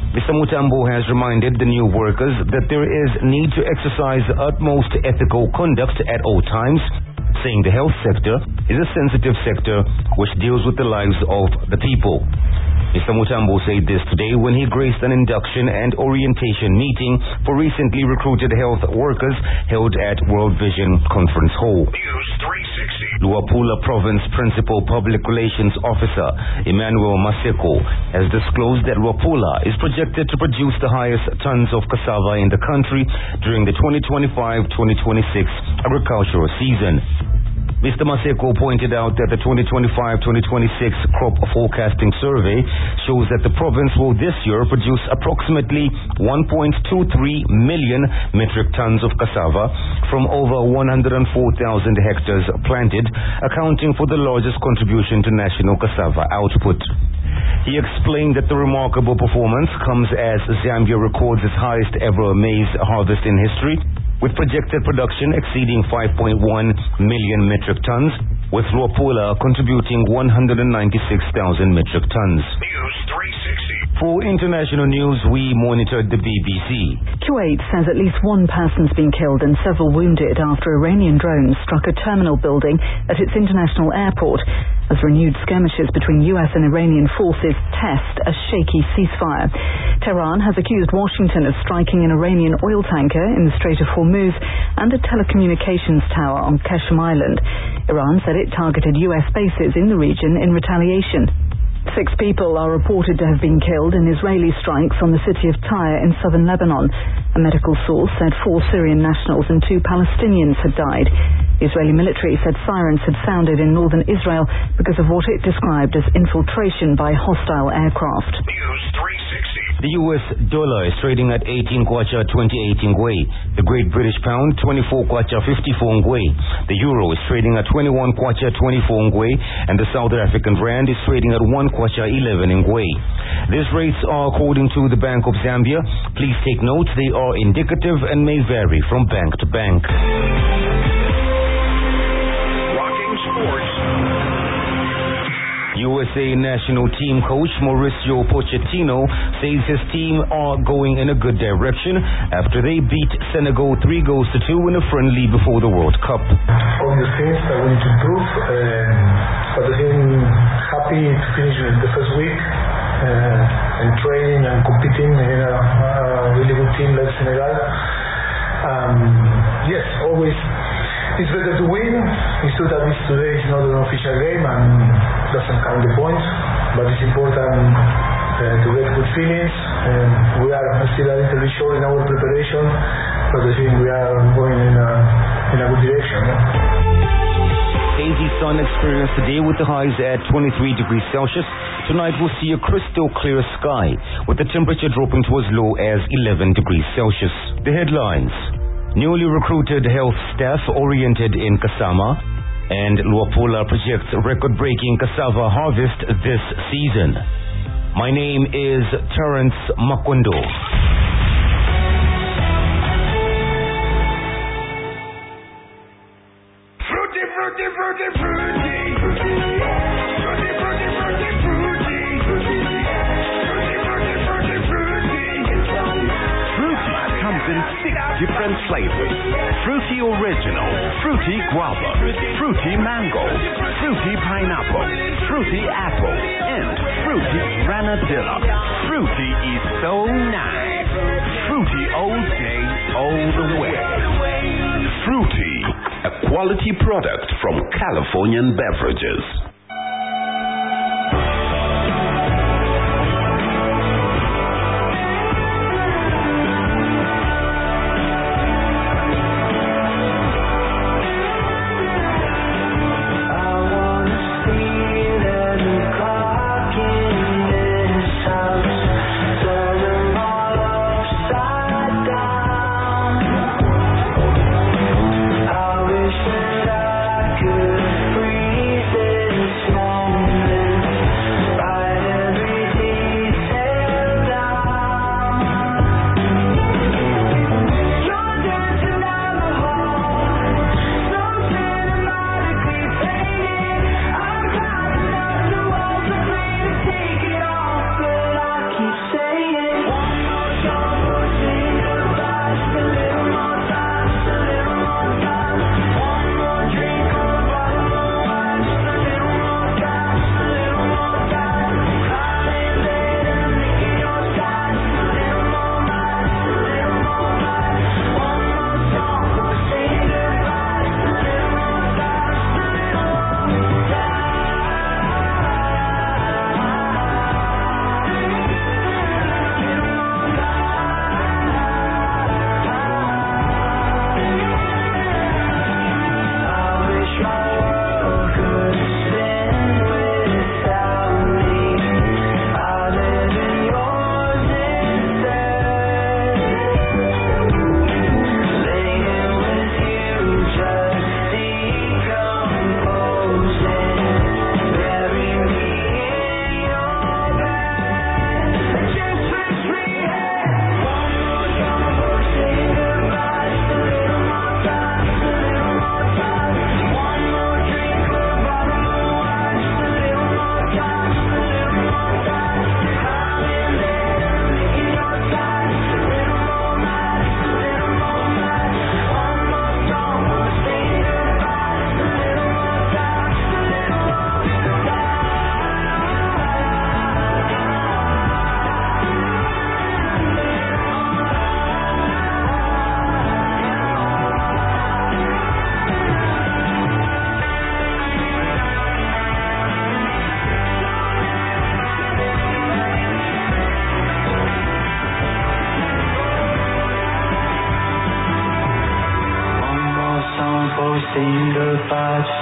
Mr. Mutambo has reminded the new workers that there is need to exercise utmost ethical conduct at all times, saying the health sector is a sensitive sector which deals with the lives of the people. Mr. Mutambo said this today when he graced an induction and orientation meeting for recently recruited health workers held at World Vision Conference Hall. News 360. Luapula Province Principal Public Relations Officer Emmanuel Maseko has disclosed that Luapula is projected to produce the highest tons of cassava in the country during the 2025-2026 agricultural season. Mr. Maseko pointed out that the 2025-2026 crop forecasting survey shows that the province will this year produce approximately 1.23 million metric tons of cassava from over 104,000 hectares planted, accounting for the largest contribution to national cassava output. He explained that the remarkable performance comes as Zambia records its highest ever maize harvest in history, with projected production exceeding 5.1 million metric tons, with Luapula contributing 196,000 metric tons. News 360. For international news, we monitored the BBC. Kuwait says at least one person's been killed and several wounded after Iranian drones struck a terminal building at its international airport, as renewed skirmishes between US and Iranian forces test a shaky ceasefire. Tehran has accused Washington of striking an Iranian oil tanker in the Strait of Hormuz and a telecommunications tower on Qeshm Island. Iran said it targeted US bases in the region in retaliation. 6 people are reported to have been killed in Israeli strikes on the city of Tyre in southern Lebanon. A medical source said 4 Syrian nationals and 2 Palestinians had died. The Israeli military said sirens had sounded in northern Israel because of what it described as infiltration by hostile aircraft. News 360. The US dollar is trading at 18 kwacha 28 ngwe. The Great British Pound 24 kwacha 54 ngwe. The euro is trading at 21 kwacha 24 ngwe, and the South African rand is trading at 1 kwacha 11 ngwe. These rates are according to the Bank of Zambia. Please take note they are indicative and may vary from bank to bank. Rocking sports. USA national team coach Mauricio Pochettino says his team are going in a good direction after they beat Senegal 3-2 in a friendly before the World Cup. Obvious things that we need to improve, but I'm happy to finish the first week and training and competing in a really good team like Senegal. Yes, always it's better to win. It's true that today is not an official game and doesn't count the points, but it's important to get good feelings. We are still a little bit short in our preparation, but I think we are going in a good direction. Hazy sun experienced today with the highs at 23 degrees Celsius. Tonight we'll see a crystal clear sky with the temperature dropping to as low as 11 degrees Celsius. The headlines: newly recruited health staff oriented in Kasama, and Luapula projects record-breaking cassava harvest this season. My name is Terence Makwendo. Fruity, fruity, fruity, fruity. Fruity, fruity, fruity, fruity. Fruity, fruity, fruity, fruity. Fruity comes in 6 different flavors. Fruity Original, Fruity Guava, Fruity Mango, Fruity Pineapple, Fruity Apple, and Fruity Granadilla. Fruity is so nice. Fruity all day, all the way. Fruity, a quality product from Californian Beverages. I wish that I could freeze it.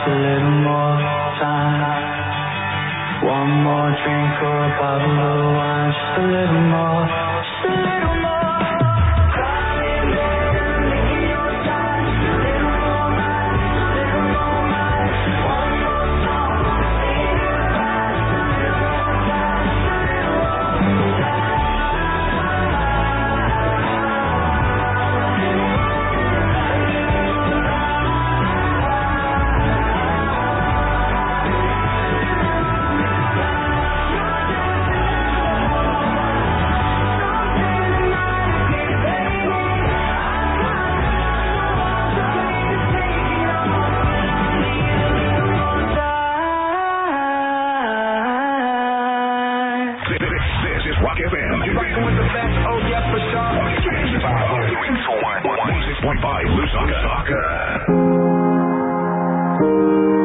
a little more time. One more drink or a bottle of wine, just a little more, just a little more. Rock FM. You're rocking with the best. Oh, yeah, for sure. 106.5 Lusaka.